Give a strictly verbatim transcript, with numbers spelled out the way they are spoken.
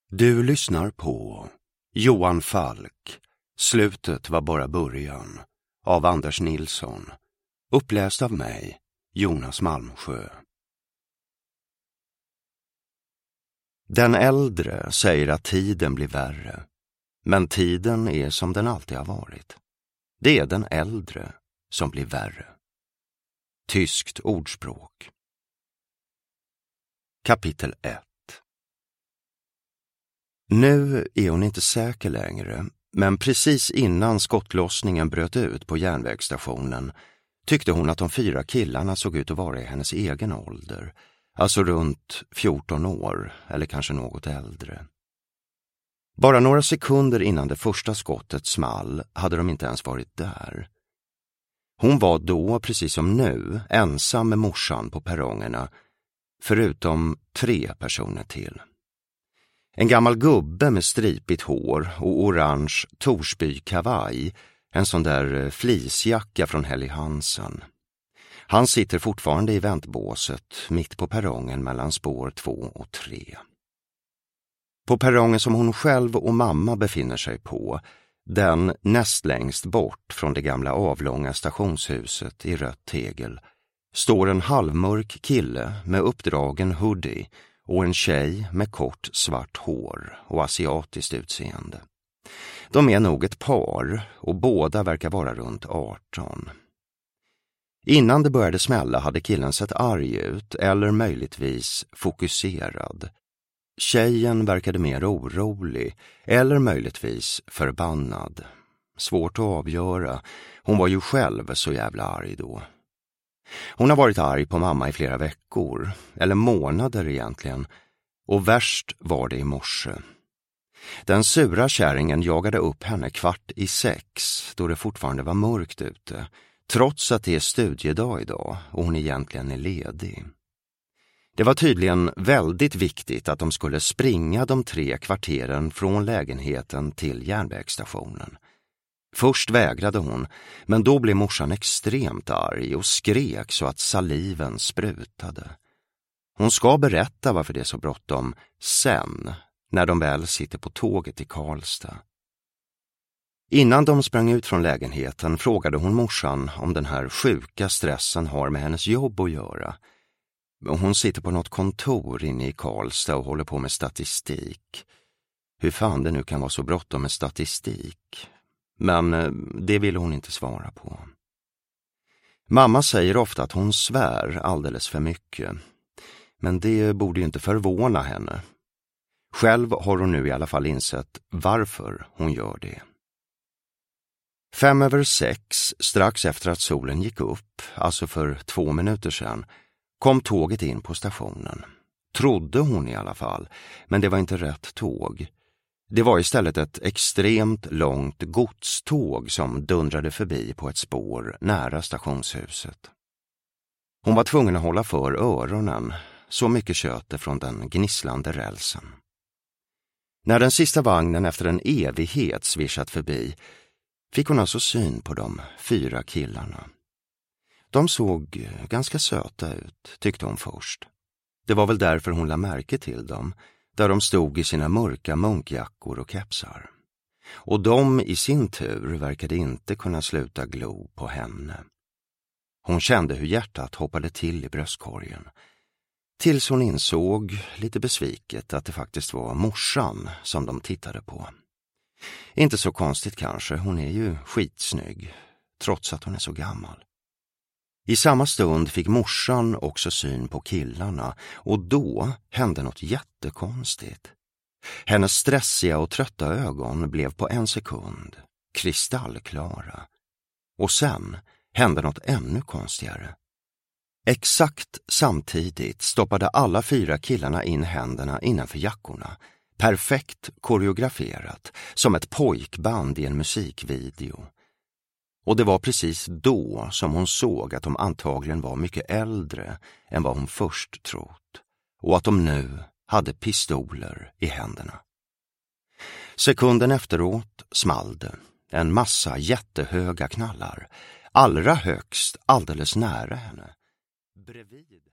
Du lyssnar på Johan Falk. Slutet var bara början av Anders Nilsson. Uppläst av mig, Jonas Malmsjö. Den äldre säger att tiden blir värre. Men tiden är som den alltid har varit. Det är den äldre som blir värre. Tyskt ordspråk. Kapitel ett. Nu är hon inte säker längre, men precis innan skottlossningen bröt ut på järnvägsstationen tyckte hon att de fyra killarna såg ut att vara i hennes egen ålder, alltså runt fjorton år eller kanske något äldre. Bara några sekunder innan det första skottet small hade de inte ens varit där. Hon var då, precis som nu, ensam med morsan på perrongerna, förutom tre personer till. En gammal gubbe med stripigt hår och orange Torsby-kavaj, en sån där fleecejacka från Helly Hansen. Han sitter fortfarande i väntbåset mitt på perrongen mellan spår två och tre. På perrongen som hon själv och mamma befinner sig på, den näst längst bort från det gamla avlånga stationshuset i rött tegel, står en halvmörk kille med uppdragen hoodie och en tjej med kort svart hår och asiatiskt utseende. De är nog ett par och båda verkar vara runt arton. Innan det började smälla hade killen sett arg ut eller möjligtvis fokuserad. Tjejen verkade mer orolig eller möjligtvis förbannad. Svårt att avgöra. Hon var ju själv så jävla arg då. Hon har varit arg på mamma i flera veckor, eller månader egentligen, och värst var det i morse. Den sura kärringen jagade upp henne kvart i sex, då det fortfarande var mörkt ute, trots att det är studiedag idag och hon egentligen är ledig. Det var tydligen väldigt viktigt att de skulle springa de tre kvarteren från lägenheten till järnvägsstationen. Först vägrade hon, men då blev morsan extremt arg och skrek så att saliven sprutade. Hon ska berätta varför det är så bråttom sen, när de väl sitter på tåget i Karlstad. Innan de sprang ut från lägenheten frågade hon morsan om den här sjuka stressen har med hennes jobb att göra. Hon sitter på något kontor inne i Karlstad och håller på med statistik. Hur fan det nu kan vara så bråttom med statistik. Men det ville hon inte svara på. Mamma säger ofta att hon svär alldeles för mycket. Men det borde ju inte förvåna henne. Själv har hon nu i alla fall insett varför hon gör det. Fem över sex, strax efter att solen gick upp, alltså för två minuter sedan, kom tåget in på stationen. Trodde hon i alla fall, men det var inte rätt tåg. Det var istället ett extremt långt godståg som dundrade förbi på ett spår nära stationshuset. Hon var tvungen att hålla för öronen, så mycket köte från den gnisslande rälsen. När den sista vagnen efter en evighet svischat förbi fick hon alltså syn på de fyra killarna. De såg ganska söta ut, tyckte hon först. Det var väl därför hon la märke till dem, där de stod i sina mörka munkjackor och kepsar. Och de i sin tur verkade inte kunna sluta glo på henne. Hon kände hur hjärtat hoppade till i bröstkorgen. Tills hon insåg, lite besviket, att det faktiskt var morsan som de tittade på. Inte så konstigt kanske, hon är ju skitsnygg, trots att hon är så gammal. I samma stund fick morsan också syn på killarna och då hände något jättekonstigt. Hennes stressiga och trötta ögon blev på en sekund kristallklara. Och sen hände något ännu konstigare. Exakt samtidigt stoppade alla fyra killarna in händerna innanför jackorna. Perfekt koreograferat, som ett pojkband i en musikvideo. Och det var precis då som hon såg att de antagligen var mycket äldre än vad hon först trott. Och att de nu hade pistoler i händerna. Sekunden efteråt small det. En massa jättehöga knallar. Allra högst alldeles nära henne. Bredvid